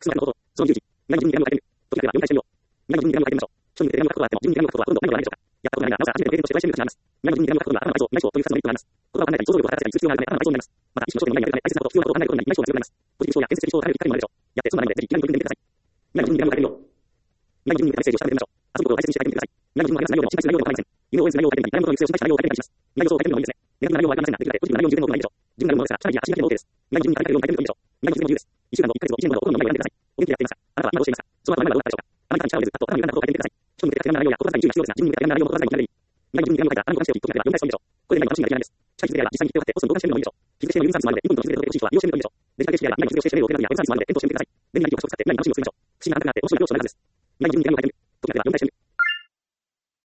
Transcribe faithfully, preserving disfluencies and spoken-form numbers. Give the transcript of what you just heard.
クスのこと、そのじゅうじ、何十人でも書いてみる。とにかくはよんかいしてみよう。何十人でも書いてみましょう。書にでも書くことがあっても、じゅうにんでも書くことはほとんどないのではないでしょうか。やったことないな、なおさら初めての経験として最新の話します。何十人でも書くことが頭の内臓、内臓というふたつのメリットがあります。言葉を考えたり、想像力を働かせたりする必要があるため、頭の内臓になります。また、意識の焦点の前にあるため、大切なこと、必要なことを考えることになり、内省が強くなります。ポジティブ思考や建設的思考を考えるきっかけにもなるでしょう。やって損ならないので、ぜひ気軽に取り組んでみてください。何十人でも書いてみよう。何十人でメッセージをしためてみましょう。遊ぶことを大切にして書いてみてください。何十人も話す内容の心配する内容でも構いません。夢を応援する内容を書いてみたり、悩むことに癖を心配した内容を書いてみたりします。内容を書いてみるのもいいですね。ネガティブな内容はありませんが、できるだけポジティブな内容に自分の多くないでしょう。自分が読むものですが、社内や足がけも OK です。何十人か書いてみるように書いてみるといいでしょう。何十人も自由です。いっしゅうかんのいっかげつをいちねんほどほとんどの内容を選んでください。お元気でやっていますか？あなたは今どうしていますか？その後は今どうだったでしょうか？あまりに力を入れず、あとさらにいろんなことを書いてみてください。人に向けて手紙の内容や言葉遣いに注意が必要ですが、自分に向けて手紙の内容も言葉遣いにいきなりいい。何十人でも書いたあのこと話しておき、ときだけは読み返すといいでしょう。これで何か楽しみがいけないです。社内では実際に手を張ってポストに動画してみるのもいいでしょう。日付指定の郵便サービスもあるので、一分と日付でほしい人は利用してみるといいでしょう。デジタル形式では何か日付を指定してメールを送れるのやウェブサービスもあるので、検討してみてください。便利な記憶を取得させて何か楽しみをするでしょう。不思議な感覚があって面白い内容を知らないはずです。